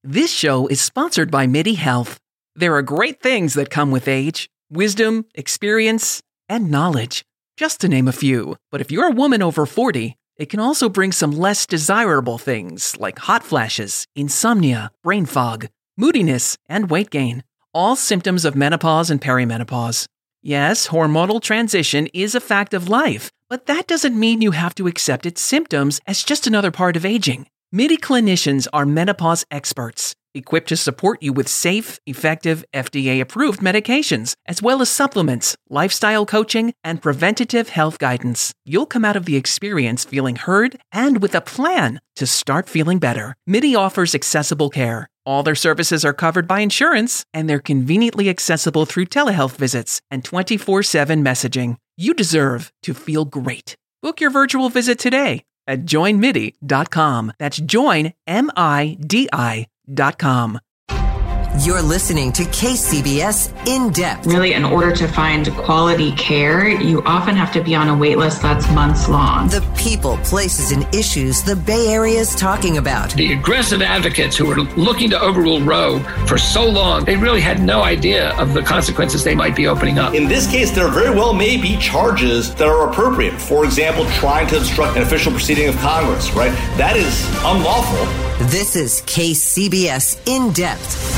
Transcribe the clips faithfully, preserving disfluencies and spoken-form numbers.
This show is sponsored by MIDI Health. There are great things that come with age: wisdom, experience, and knowledge, just to name a few. But if you're a woman over forty, it can also bring some less desirable things like hot flashes, insomnia, brain fog, moodiness, and weight gain, all symptoms of menopause and perimenopause. Yes, hormonal transition is a fact of life, but that doesn't mean you have to accept its symptoms as just another part of aging. MIDI clinicians are menopause experts, equipped to support you with safe, effective, F D A-approved medications, as well as supplements, lifestyle coaching, and preventative health guidance. You'll come out of the experience feeling heard and with a plan to start feeling better. MIDI offers accessible care. All their services are covered by insurance, and they're conveniently accessible through telehealth visits and twenty-four seven messaging. You deserve to feel great. Book your virtual visit today at join midi dot com. That's join, M I D I dot com. You're listening to K C B S In Depth. Really, in order to find quality care, you often have to be on a wait list that's months long. The people, places, and issues the Bay Area is talking about. The aggressive advocates who were looking to overrule Roe for so long, they really had no idea of the consequences they might be opening up. In this case, there very well may be charges that are appropriate. For example, trying to obstruct an official proceeding of Congress, right? That is unlawful. This is K C B S In Depth.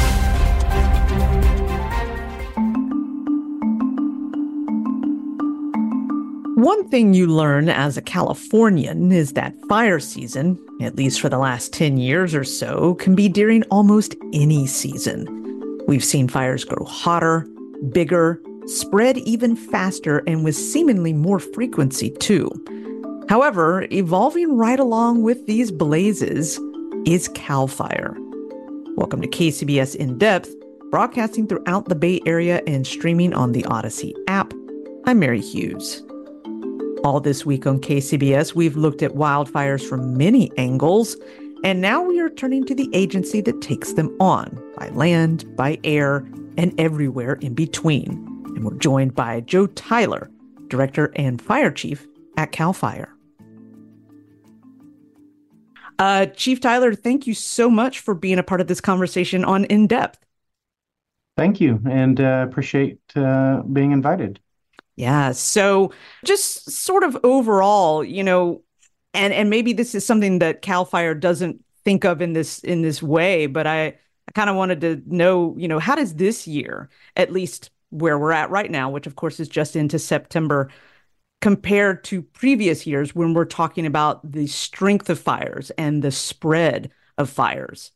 One thing you learn as a Californian is that fire season, at least for the last ten years or so, can be during almost any season. We've seen fires grow hotter, bigger, spread even faster, and with seemingly more frequency too. However, evolving right along with these blazes is CAL FIRE. Welcome to K C B S In Depth, broadcasting throughout the Bay Area and streaming on the Odyssey app. I'm Mary Hughes. All this week on K C B S, we've looked at wildfires from many angles, and now we are turning to the agency that takes them on, by land, by air, and everywhere in between. And we're joined by Joe Tyler, Director and Fire Chief at CAL FIRE. Uh, Chief Tyler, thank you so much for being a part of this conversation on In Depth. Thank you, and uh, appreciate uh, being invited. Yeah. So just sort of overall, you know, and, and maybe this is something that CAL FIRE doesn't think of in this in this way, but I, I kind of wanted to know, you know, how does this year, at least where we're at right now, which of course is just into September, compared to previous years when we're talking about the strength of fires and the spread of fires?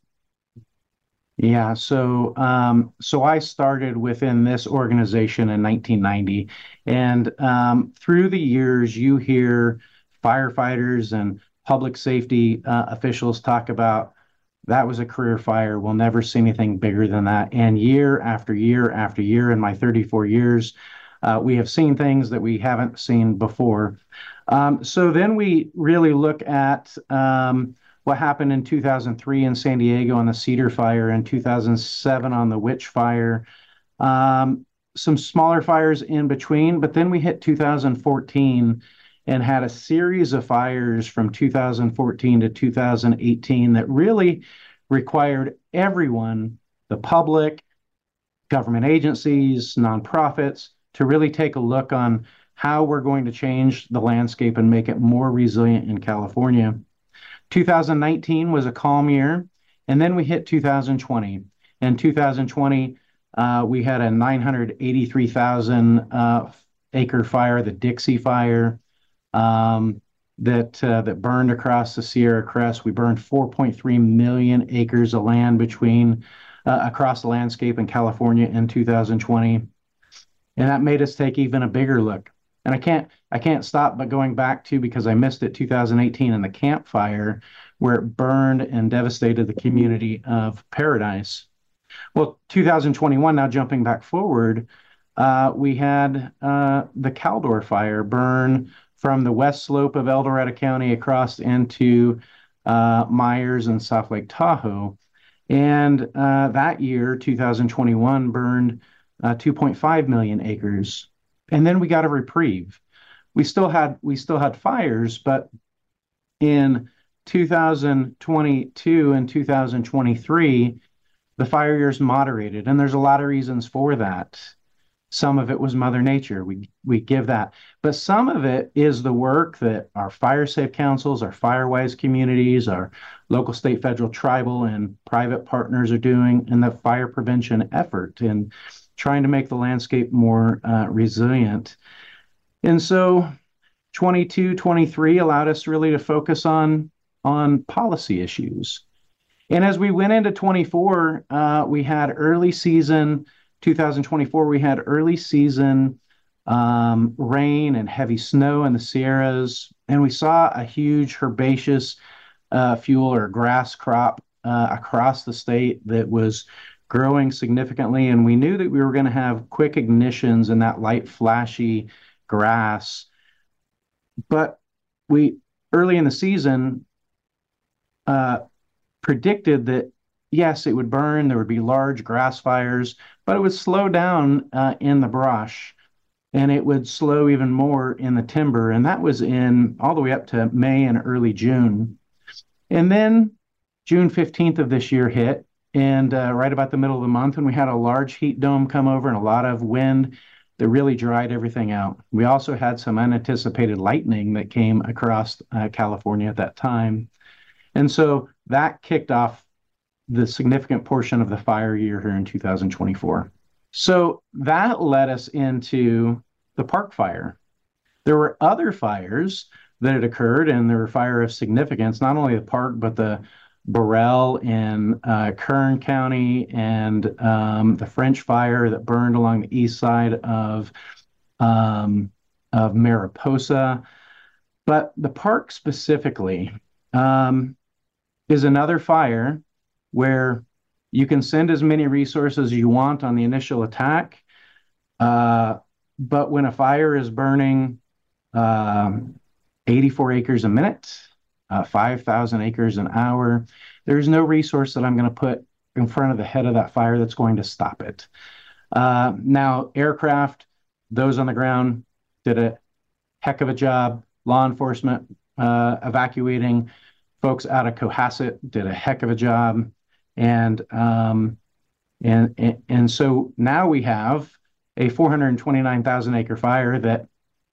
Yeah, so um, so I started within this organization in nineteen ninety, and um, through the years, you hear firefighters and public safety uh, officials talk about that was a career fire. We'll never see anything bigger than that. And year after year after year, in my thirty-four years, uh, we have seen things that we haven't seen before. Um, so then we really look at um, what happened in two thousand three in San Diego on the Cedar Fire, in two thousand seven on the Witch Fire, um, some smaller fires in between, but then we hit two thousand fourteen and had a series of fires from two thousand fourteen to two thousand eighteen that really required everyone, the public, government agencies, nonprofits, to really take a look on how we're going to change the landscape and make it more resilient in California. two thousand nineteen was a calm year, and then we hit two thousand twenty. In two thousand twenty, uh, we had a nine hundred eighty-three thousand uh, acre fire, the Dixie Fire, um, that uh, that burned across the Sierra Crest. We burned four point three million acres of land between uh, across the landscape in California in two thousand twenty, and that made us take even a bigger look. And I can't I can't stop but going back to, because I missed it, two thousand eighteen in the Camp Fire, where it burned and devastated the community of Paradise. Well, two thousand twenty-one, now jumping back forward, uh, we had uh, the Caldor Fire burn from the west slope of El Dorado County across into uh, Myers and South Lake Tahoe. And uh, that year, two thousand twenty-one, burned uh, two point five million acres. And then we got a reprieve. We still had we still had fires, but in two thousand twenty-two and two thousand twenty-three, the fire years moderated, and there's a lot of reasons for that. Some of it was Mother Nature. We we give that. But some of it is the work that our fire safe councils, our FireWise communities, our local, state, federal, tribal, and private partners are doing in the fire prevention effort and trying to make the landscape more uh, resilient. And so twenty-two, twenty-three allowed us really to focus on, on policy issues. And as we went into twenty-four, uh, we had early season two thousand twenty-four, we had early season um, rain and heavy snow in the Sierras, and we saw a huge herbaceous uh, fuel or grass crop uh, across the state that was growing significantly, and we knew that we were going to have quick ignitions in that light, flashy grass. But we, early in the season, uh, predicted that yes, it would burn, there would be large grass fires, but it would slow down uh, in the brush, and it would slow even more in the timber. And that was in all the way up to May and early June. And then June fifteenth of this year hit, and uh, right about the middle of the month, and we had a large heat dome come over and a lot of wind that really dried everything out. We also had some unanticipated lightning that came across uh, California at that time. And so that kicked off the significant portion of the fire year here in two thousand twenty-four. So that led us into the Park Fire. There were other fires that had occurred, and there were fire of significance, not only the park, but the Burrell in uh, Kern County, and um, the French fire that burned along the east side of, um, of Mariposa. But the park specifically um, is another fire where you can send as many resources as you want on the initial attack, uh, but when a fire is burning um, eighty-four acres a minute, uh, five thousand acres an hour, there's no resource that I'm going to put in front of the head of that fire that's going to stop it. Uh, now, aircraft, those on the ground, did a heck of a job. Law enforcement uh, evacuating folks out of Cohasset did a heck of a job. And, um, and, and, and so now we have a four hundred twenty-nine thousand acre fire that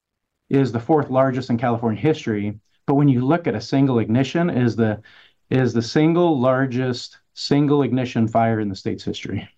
is the fourth largest in California history. But when you look at a single ignition, is the, is the single largest single ignition fire in the state's history.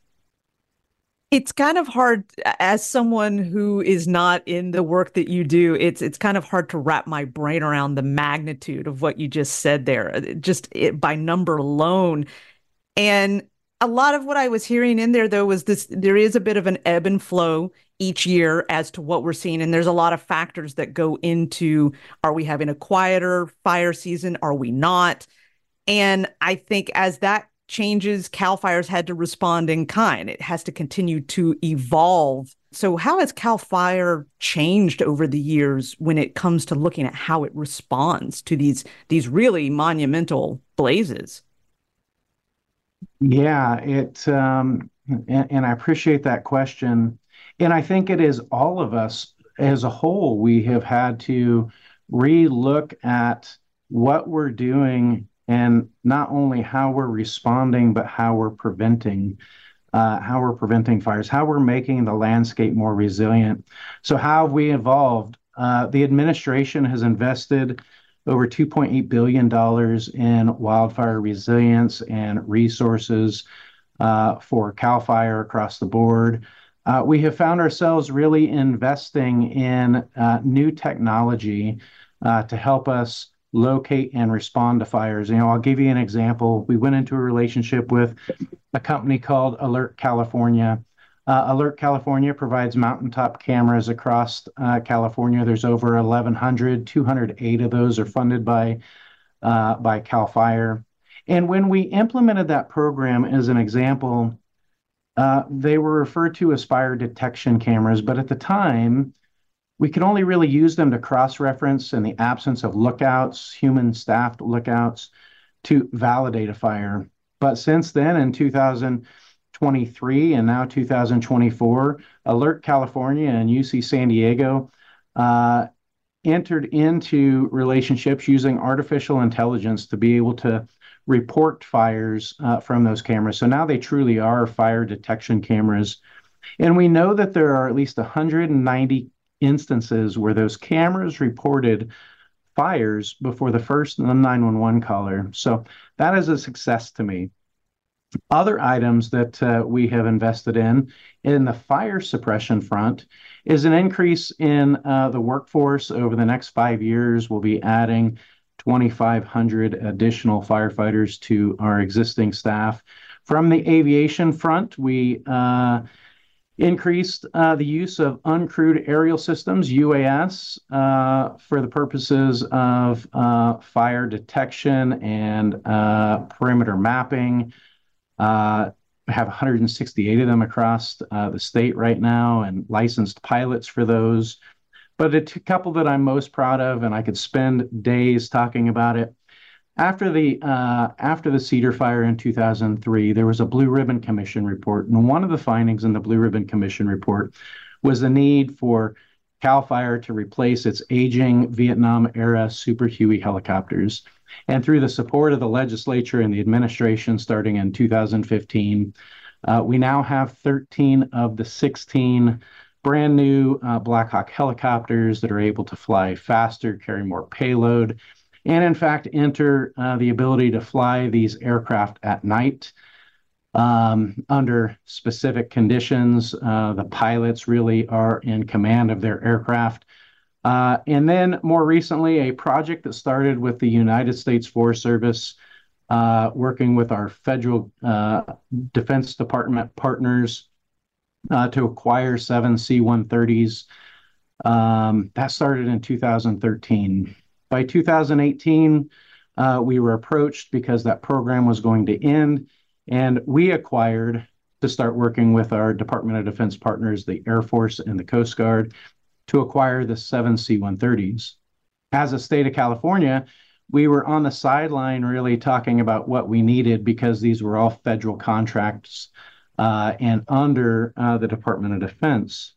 It's kind of hard, as someone who is not in the work that you do, it's it's kind of hard to wrap my brain around the magnitude of what you just said there, just it, by number alone. And a lot of what I was hearing in there, though, was this, there is a bit of an ebb and flow each year as to what we're seeing. And there's a lot of factors that go into, are we having a quieter fire season? Are we not? And I think as that changes, CAL FIRE's had to respond in kind. It has to continue to evolve. So how has CAL FIRE changed over the years when it comes to looking at how it responds to these, these really monumental blazes? Yeah, it um, and, and I appreciate that question. And I think it is all of us as a whole, we have had to re-look at what we're doing, and not only how we're responding, but how we're preventing, uh, how we're preventing fires, how we're making the landscape more resilient. So how have we evolved? Uh, the administration has invested over two point eight billion dollars in wildfire resilience and resources uh, for CAL FIRE across the board. Uh, we have found ourselves really investing in uh, new technology uh, to help us locate and respond to fires. You know, I'll give you an example. We went into a relationship with a company called Alert California. Uh, Alert California provides mountaintop cameras across uh, California. There's over eleven hundred, two hundred eight of those are funded by, uh, by CAL FIRE. And when we implemented that program, as an example, uh, they were referred to as fire detection cameras, but at the time, we could only really use them to cross-reference in the absence of lookouts, human-staffed lookouts, to validate a fire. But since then, in two thousand twenty-three and now two thousand twenty-four, Alert California and U C San Diego uh, entered into relationships using artificial intelligence to be able to report fires uh, from those cameras. So now they truly are fire detection cameras. And we know that there are at least one hundred ninety instances where those cameras reported fires before the first nine one one caller. So that is a success to me. Other items that uh, we have invested in in the fire suppression front is an increase in uh, the workforce. Over the next five years, we'll be adding twenty-five hundred additional firefighters to our existing staff. From the aviation front, we uh, increased uh, the use of uncrewed aerial systems, U A S, uh, for the purposes of uh, fire detection and uh, perimeter mapping. Uh, I have one hundred sixty-eight of them across uh, the state right now and licensed pilots for those. But a t- couple that I'm most proud of, and I could spend days talking about it. After the uh, after the Cedar Fire in two thousand three, there was a Blue Ribbon Commission report, and one of the findings in the Blue Ribbon Commission report was the need for CAL FIRE to replace its aging Vietnam-era Super Huey helicopters. And through the support of the legislature and the administration starting in two thousand fifteen, uh, we now have thirteen of the sixteen brand new uh, Black Hawk helicopters that are able to fly faster, carry more payload, and in fact enter uh, the ability to fly these aircraft at night um, under specific conditions. Uh, the pilots really are in command of their aircraft. Uh, and then more recently, a project that started with the United States Forest Service, uh, working with our federal uh, Defense Department partners uh, to acquire seven C one thirties. Um, that started in two thousand thirteen. By two thousand eighteen, uh, we were approached because that program was going to end, and we acquired to start working with our Department of Defense partners, the Air Force and the Coast Guard, to acquire the seven C one thirties. As a state of California, we were on the sideline really talking about what we needed because these were all federal contracts uh, and under uh, the Department of Defense.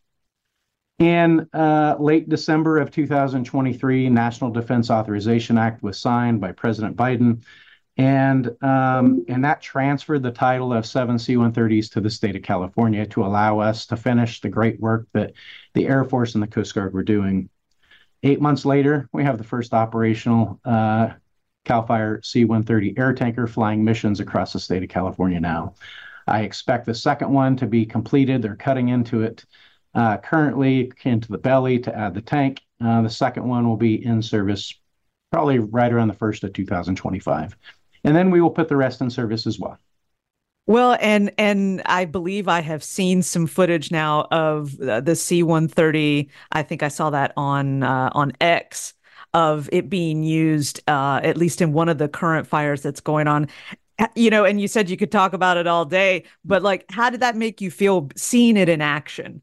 In uh, late December of two thousand twenty-three, National Defense Authorization Act was signed by President Biden, and um, and that transferred the title of seven C one thirties to the state of California to allow us to finish the great work that the Air Force and the Coast Guard were doing. Eight months later, we have the first operational uh, CAL FIRE C one thirty air tanker flying missions across the state of California now. I expect the second one to be completed. They're cutting into it uh, currently, into the belly to add the tank. Uh, the second one will be in service probably right around the first of two thousand twenty-five. And then we will put the rest in service as well. Well, and and I believe I have seen some footage now of uh, the C one thirty. I think I saw that on uh, on X of it being used, uh, at least in one of the current fires that's going on. You know, and you said you could talk about it all day, but like, how did that make you feel seeing it in action?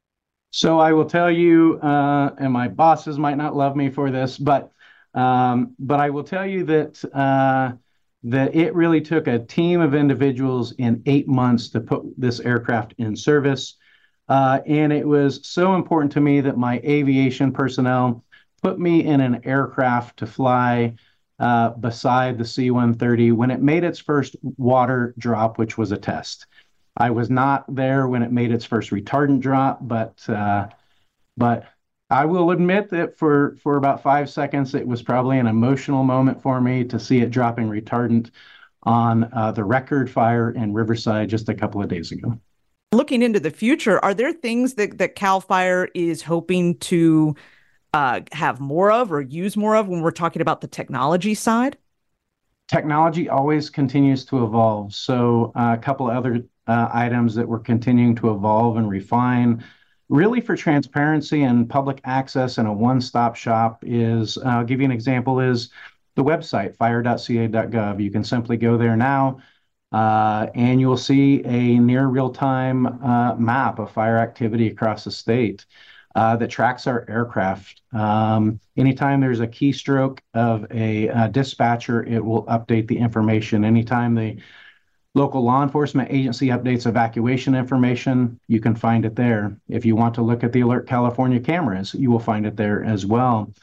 So I will tell you, uh, and my bosses might not love me for this, but um, but I will tell you that. Uh, that it really took a team of individuals in eight months to put this aircraft in service. Uh, and it was so important to me that my aviation personnel put me in an aircraft to fly uh, beside the C one thirty when it made its first water drop, which was a test. I was not there when it made its first retardant drop, but uh, but I will admit that for, for about five seconds, it was probably an emotional moment for me to see it dropping retardant on uh, the record fire in Riverside just a couple of days ago. Looking into the future, are there things that, that CAL FIRE is hoping to uh, have more of or use more of when we're talking about the technology side? Technology always continues to evolve. So uh, a couple of other uh, items that we're continuing to evolve and refine really for transparency and public access and a one-stop shop is, uh, I'll give you an example, is the website, fire dot c a dot gov. You can simply go there now uh, and you'll see a near real-time uh, map of fire activity across the state uh, that tracks our aircraft. Um, anytime there's a keystroke of a, a dispatcher, it will update the information. Anytime the local law enforcement agency updates evacuation information, you can find it there. If you want to look at the Alert California cameras, you will find it there as well.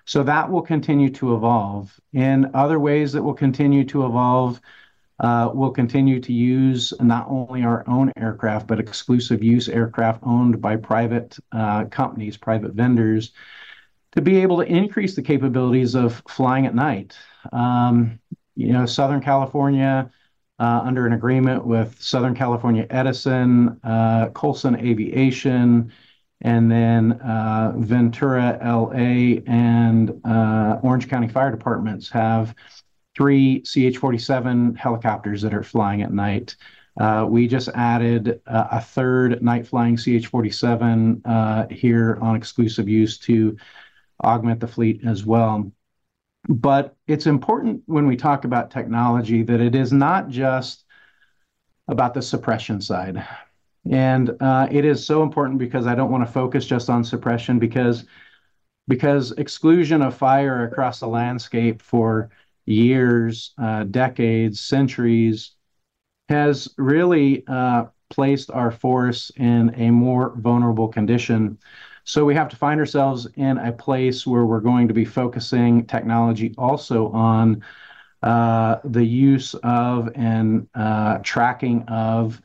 So that will continue to evolve. In other ways that will continue to evolve, uh, we'll continue to use not only our own aircraft, but exclusive use aircraft owned by private uh, companies, private vendors, to be able to increase the capabilities of flying at night. Um, you know, Southern California, uh, under an agreement with Southern California Edison, uh, Colson Aviation, and then uh, Ventura, L A, and uh, Orange County Fire Departments have three C H forty-seven helicopters that are flying at night. Uh, we just added uh, a third night flying C H forty-seven uh, here on exclusive use to augment the fleet as well. But it's important when we talk about technology that it is not just about the suppression side. And uh, it is so important because I don't want to focus just on suppression because, because exclusion of fire across the landscape for years, uh, decades, centuries has really uh, placed our force in a more vulnerable condition. So we have to find ourselves in a place where we're going to be focusing technology also on uh, the use of and uh, tracking of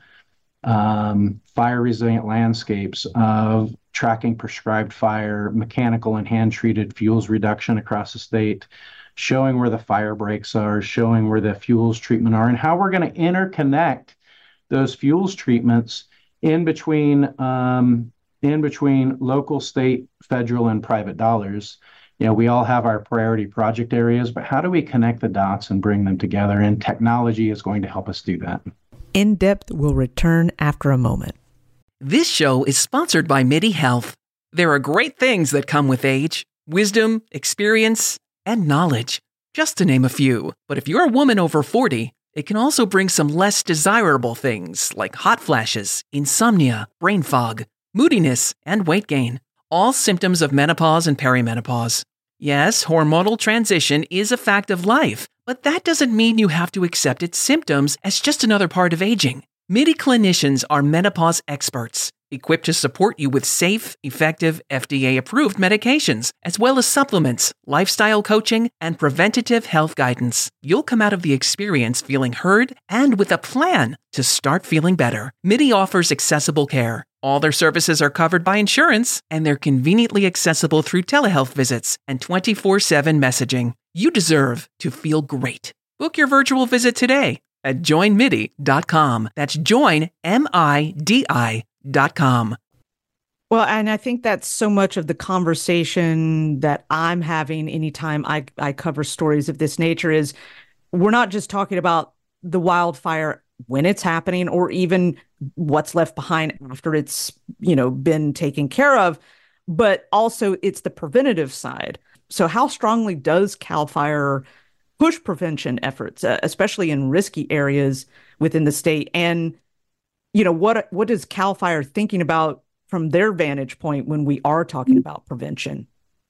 Um, fire resilient landscapes, of tracking prescribed fire, mechanical and hand treated fuels reduction across the state, showing where the fire breaks are, showing where the fuels treatment are, and how we're going to interconnect those fuels treatments in between um, in between local, state, federal, and private dollars. You know, we all have our priority project areas, but how do we connect the dots and bring them together? And technology is going to help us do that. In Depth will return after a moment. This show is sponsored by MIDI Health. There are great things that come with age: wisdom, experience, and knowledge, just to name a few. But if you're a woman over forty, it can also bring some less desirable things like hot flashes, insomnia, brain fog, moodiness, and weight gain, all symptoms of menopause and perimenopause. Yes, hormonal transition is a fact of life, but that doesn't mean you have to accept its symptoms as just another part of aging. MIDI clinicians are menopause experts, equipped to support you with safe, effective, F D A-approved medications, as well as supplements, lifestyle coaching, and preventative health guidance. You'll come out of the experience feeling heard and with a plan to start feeling better. MIDI offers accessible care. All their services are covered by insurance, and they're conveniently accessible through telehealth visits and twenty-four seven messaging. You deserve to feel great. Book your virtual visit today at join midi dot com. That's join, M I D I dot com. Well, and I think that's so much of the conversation that I'm having anytime I, I cover stories of this nature is we're not just talking about the wildfire when it's happening or even what's left behind after it's, you know, been taken care of, but also it's the preventative side. So how strongly does CAL FIRE push prevention efforts, uh, especially in risky areas within the state? And, you know, what what is CAL FIRE thinking about from their vantage point when we are talking about prevention?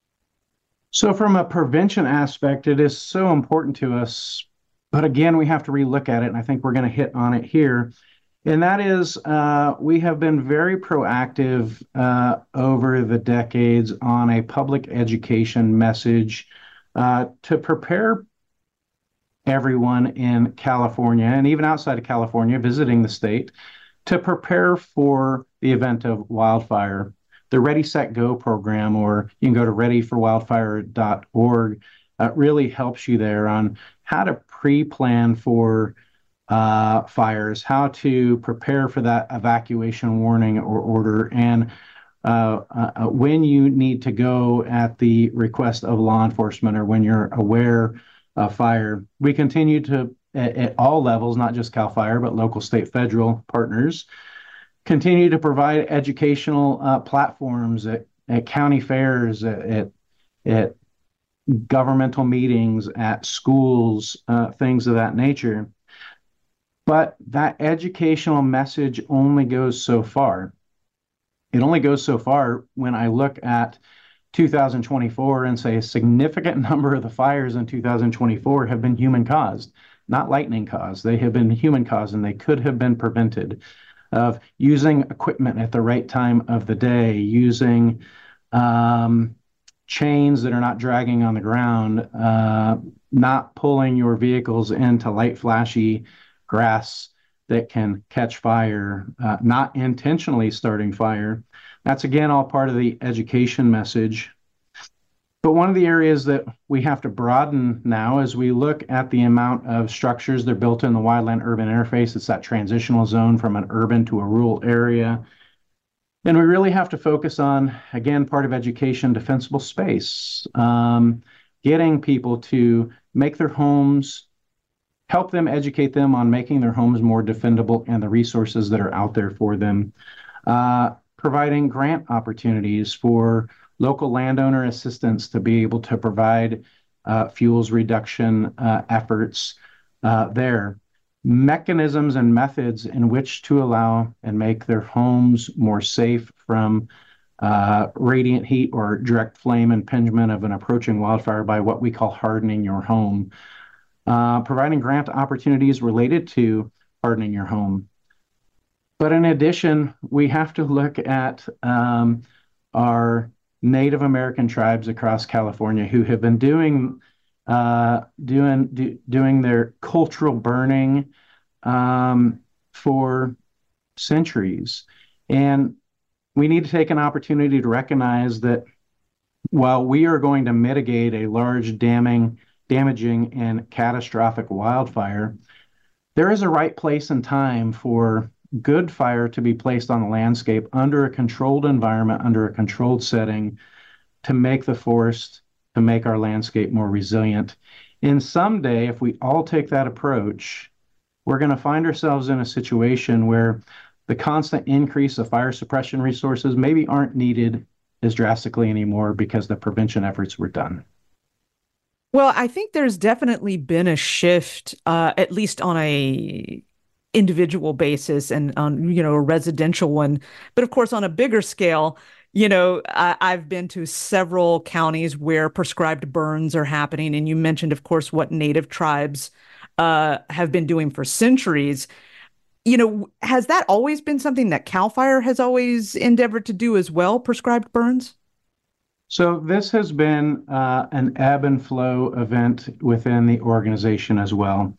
So from a prevention aspect, it is so important to us. But again, we have to relook at it, and I think we're going to hit on it here. And that is, uh, we have been very proactive uh, over the decades on a public education message uh, to prepare everyone in California and even outside of California visiting the state to prepare for the event of wildfire. The Ready, Set, Go program, or you can go to ready for wildfire dot org, uh, really helps you there on how to pre-plan for uh, fires, how to prepare for that evacuation warning or order, and uh, uh, when you need to go at the request of law enforcement or when you're aware of fire. We continue to, at, at all levels, not just CAL FIRE, but local, state, federal partners, continue to provide educational uh, platforms at, at county fairs, at, at, at governmental meetings, at schools, uh, things of that nature. But that educational message only goes so far. It only goes so far when I look at two thousand twenty-four and say a significant number of the fires in two thousand twenty-four have been human caused, not lightning caused. They have been human caused, and they could have been prevented. Of using equipment at the right time of the day, using um, chains that are not dragging on the ground, uh, not pulling your vehicles into light, flashy grass that can catch fire, uh, not intentionally starting fire. That's, again, all part of the education message. But one of the areas that we have to broaden now as we look at the amount of structures that are built in the wildland-urban interface, it's that transitional zone from an urban to a rural area. And we really have to focus on, again, part of education, defensible space, um, getting people to make their homes, help them, educate them on making their homes more defendable and the resources that are out there for them, uh, providing grant opportunities for local landowner assistance to be able to provide uh, fuels reduction uh, efforts uh, there. Mechanisms and methods in which to allow and make their homes more safe from uh, radiant heat or direct flame impingement of an approaching wildfire by what we call hardening your home. Uh, providing grant opportunities related to hardening your home. But in addition, we have to look at um, our Native American tribes across California who have been doing uh, doing do, doing their cultural burning um, for centuries, and we need to take an opportunity to recognize that while we are going to mitigate a large damning, damaging, and catastrophic wildfire, there is a right place and time for good fire to be placed on the landscape under a controlled environment, under a controlled setting, to make the forest, to make our landscape more resilient. And someday, if we all take that approach, we're going to find ourselves in a situation where the constant increase of fire suppression resources maybe aren't needed as drastically anymore because the prevention efforts were done. Well, I think there's definitely been a shift, uh, at least on a individual basis and on, you know, a residential one. But of course, on a bigger scale, you know, I, I've been to several counties where prescribed burns are happening. And you mentioned, of course, what Native tribes uh, have been doing for centuries. You know, has that always been something that CAL FIRE has always endeavored to do as well, prescribed burns? So this has been uh, an ebb and flow event within the organization as well.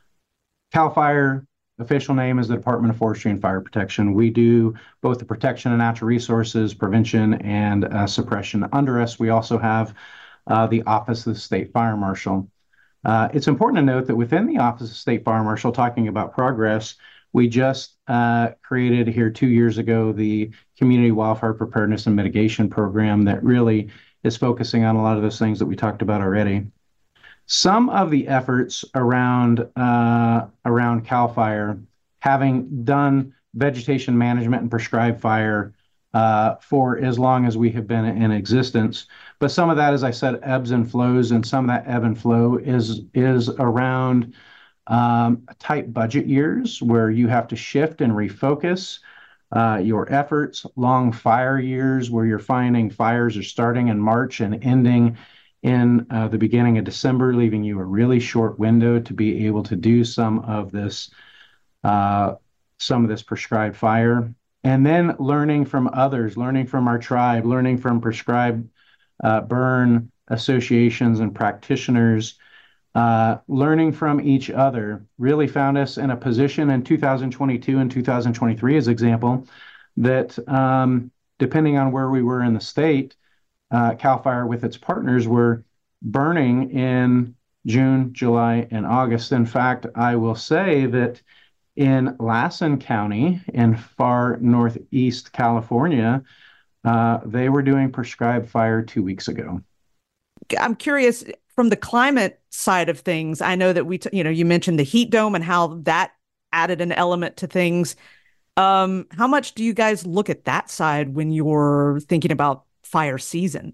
CAL FIRE, official name is the Department of Forestry and Fire Protection. We do both the protection of natural resources, prevention, and uh, suppression. Under us, we also have uh, the Office of the State Fire Marshal. Uh, it's important to note that within the Office of State Fire Marshal, talking about progress, we just uh, created here two years ago the Community Wildfire Preparedness and Mitigation Program that really is focusing on a lot of those things that we talked about already. Some of the efforts around uh, around CAL FIRE, having done vegetation management and prescribed fire uh, for as long as we have been in existence, but some of that, as I said, ebbs and flows, and some of that ebb and flow is is around um, tight budget years where you have to shift and refocus uh, your efforts, long fire years where you're finding fires are starting in March and ending in uh, the beginning of December, leaving you a really short window to be able to do some of this, uh, some of this prescribed fire. And then learning from others, learning from our tribe, learning from prescribed uh, burn associations and practitioners, uh, learning from each other, really found us in a position in two thousand twenty-two and two thousand twenty-three, as example, that um, depending on where we were in the state, Uh, CAL FIRE with its partners were burning in June, July, and August. In fact, I will say that in Lassen County in far northeast California, uh, they were doing prescribed fire two weeks ago. I'm curious from the climate side of things. I know that we, t- you know, you mentioned the heat dome and how that added an element to things. Um, how much do you guys look at that side when you're thinking about fire season?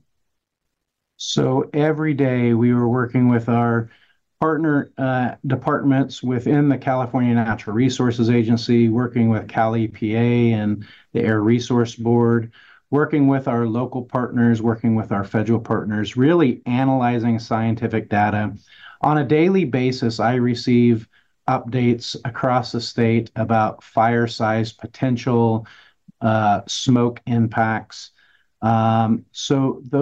So every day we were working with our partner uh, departments within the California Natural Resources Agency, working with Cal E P A and the Air Resource Board, working with our local partners, working with our federal partners, really analyzing scientific data. On a daily basis, I receive updates across the state about fire size potential, uh, smoke impacts. Um, so those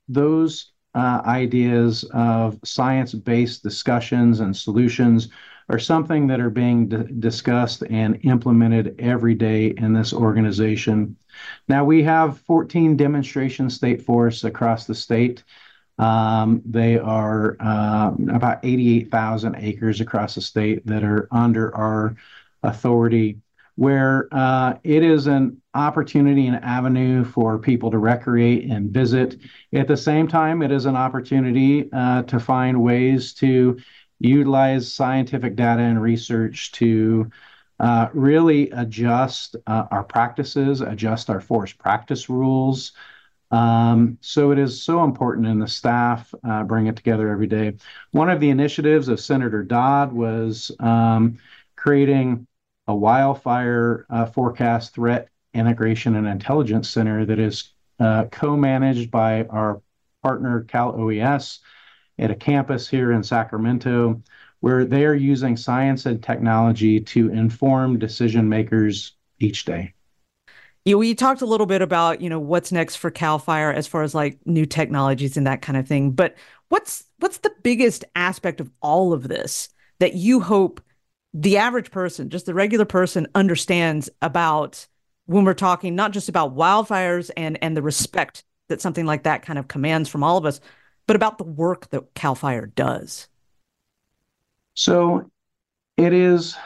those uh, ideas of science-based discussions and solutions are something that are being d- discussed and implemented every day in this organization. Now, we have fourteen demonstration state forests across the state. Um, they are uh, about eighty-eight thousand acres across the state that are under our authority, where uh, it is an opportunity and avenue for people to recreate and visit. At the same time, it is an opportunity uh, to find ways to utilize scientific data and research to uh, really adjust uh, our practices, adjust our forest practice rules. Um, so it is so important, and the staff uh, bring it together every day. One of the initiatives of Senator Dodd was um, creating a wildfire uh, forecast threat integration and intelligence center that is uh, co-managed by our partner Cal O E S at a campus here in Sacramento, where they are using science and technology to inform decision makers each day. You, we talked a little bit about, you know, what's next for CAL FIRE as far as like new technologies and that kind of thing. But what's what's the biggest aspect of all of this that you hope the average person, just the regular person, understands about when we're talking not just about wildfires and and the respect that something like that kind of commands from all of us, but about the work that CAL FIRE does? So it is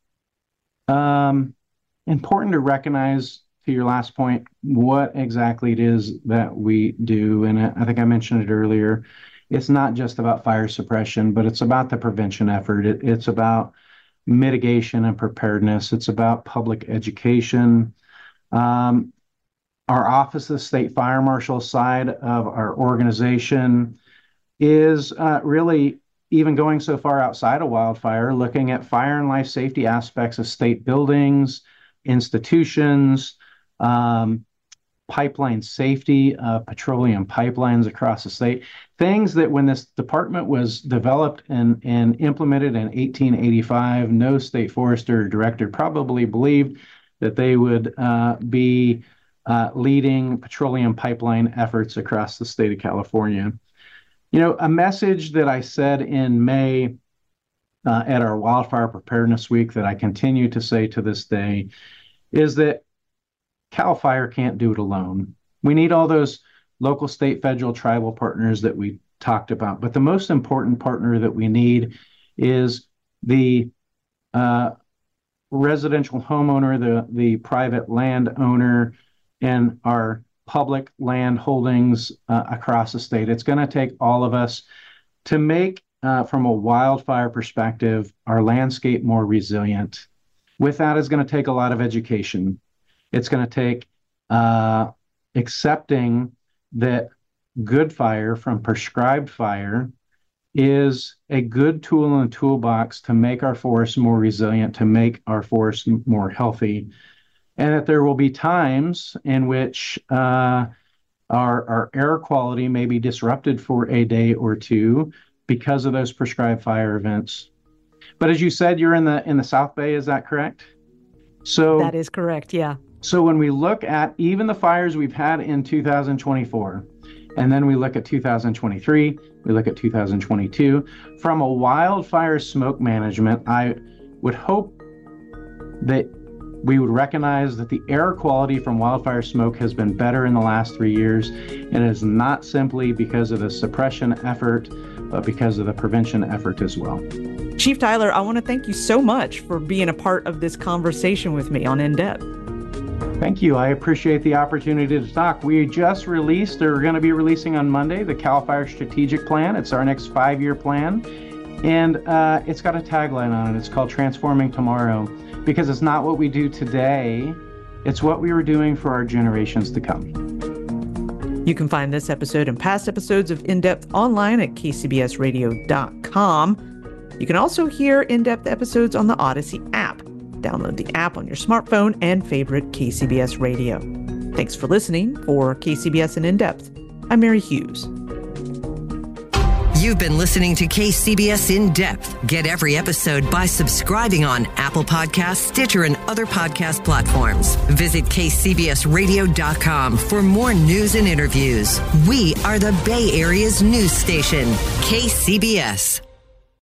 um, important to recognize, to your last point, what exactly it is that we do. And I think I mentioned it earlier. It's not just about fire suppression, but it's about the prevention effort. It, it's about mitigation and preparedness. It's about public education. Um, our Office of the State Fire Marshal side of our organization is uh, really even going so far outside of wildfire, looking at fire and life safety aspects of state buildings, institutions, um, pipeline safety, uh, petroleum pipelines across the state. Things that when this department was developed and, and implemented in eighteen eighty-five, no state forester or director probably believed that they would uh, be uh, leading petroleum pipeline efforts across the state of California. You know, a message that I said in May uh, at our Wildfire Preparedness Week that I continue to say to this day is that CAL FIRE can't do it alone. We need all those local, state, federal, tribal partners that we talked about. But the most important partner that we need is the uh, residential homeowner, the, the private landowner, and our public land holdings uh, across the state. It's going to take all of us to make, uh, from a wildfire perspective, our landscape more resilient. With that, it's going to take a lot of education. It's going to take uh, accepting that good fire from prescribed fire is a good tool in the toolbox to make our forests more resilient, to make our forests more healthy. And that there will be times in which uh, our, our air quality may be disrupted for a day or two because of those prescribed fire events. But as you said, you're in the in the South Bay, is that correct? So that is correct, yeah. So when we look at even the fires we've had in two thousand twenty-four, and then we look at two thousand twenty-three, we look at two thousand twenty-two, from a wildfire smoke management, I would hope that we would recognize that the air quality from wildfire smoke has been better in the last three years. And it is not simply because of the suppression effort, but because of the prevention effort as well. Chief Tyler, I want to thank you so much for being a part of this conversation with me on In Depth. Thank you. I appreciate the opportunity to talk. We just released, or we're going to be releasing on Monday, the CAL FIRE Strategic Plan. It's our next five-year plan. And uh, it's got a tagline on it. It's called Transforming Tomorrow, because it's not what we do today. It's what we were doing for our generations to come. You can find this episode and past episodes of In Depth online at k c b s radio dot com. You can also hear In Depth episodes on the Odyssey app. Download the app on your smartphone and favorite K C B S radio. Thanks for listening. For K C B S and In Depth, I'm Mary Hughes. You've been listening to K C B S In Depth. Get every episode by subscribing on Apple Podcasts, Stitcher, and other podcast platforms. Visit K C B S radio dot com for more news and interviews. We are the Bay Area's news station, K C B S.